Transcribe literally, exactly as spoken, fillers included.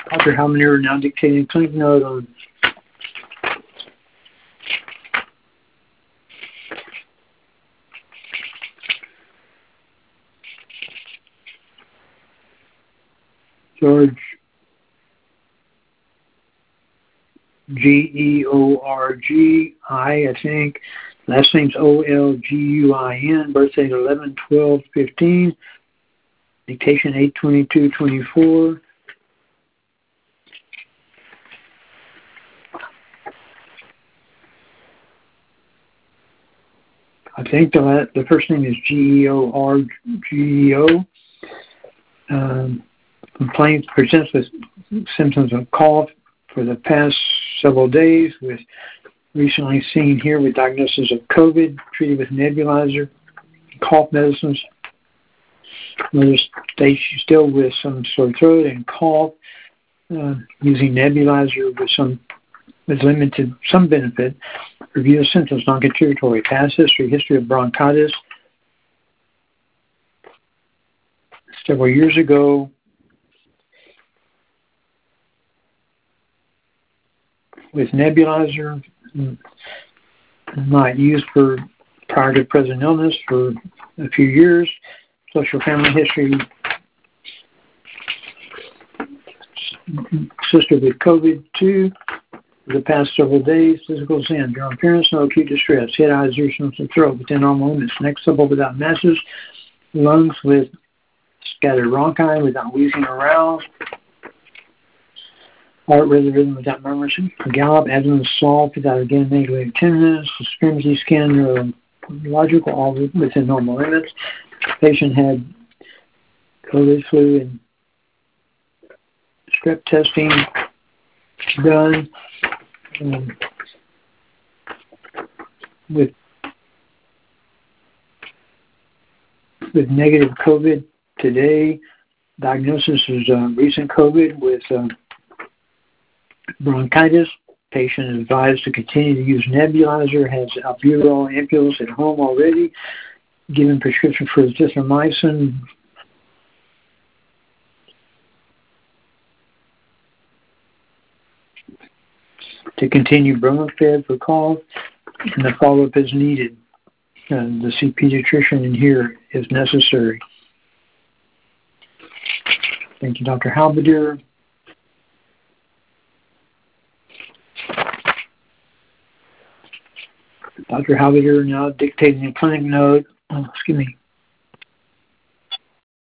Doctor Halmaner now dictating a clinic note on George G E O R G I, I think. Last name's O L G U I N. Birthday eleven twelve fifteen. Dictation eight twenty-two twenty-four. I think the, last, the first name is G E O R G E O. Um, complaint presents with symptoms of cough for the past several days, with recently seen here with diagnosis of COVID, treated with nebulizer, cough medicines. Another stage still with some sore throat and cough, uh, using nebulizer with some with limited some benefit. Review of symptoms, non-contributory, past history, history of bronchitis. Several years ago, with nebulizer, not used for prior to present illness for a few years. Social family history, sister with COVID too, for the past several days. Physical exam, general appearance, no acute distress. Head, eyes, ears, nose, and throat within normal limits. Neck supple without masses. Lungs with scattered bronchi without wheezing or aroused. Heart rhythm without murmurs. Gallop, abdomen soft without again negative tenderness. Extremity skin neurological, all within normal limits. Patient had COVID, flu, and strep testing done. Um, with with negative COVID today. Diagnosis is uh, recent COVID with uh, bronchitis. Patient is advised to continue to use nebulizer, has albuterol ampoules at home already. Given prescription for azithromycin. To continue Bromofen for cough, and the follow-up is needed. Uh, the see pediatrician in here if necessary. Thank you, Doctor Halmaner. Doctor Halmaner now dictating a clinic note. Oh, excuse me.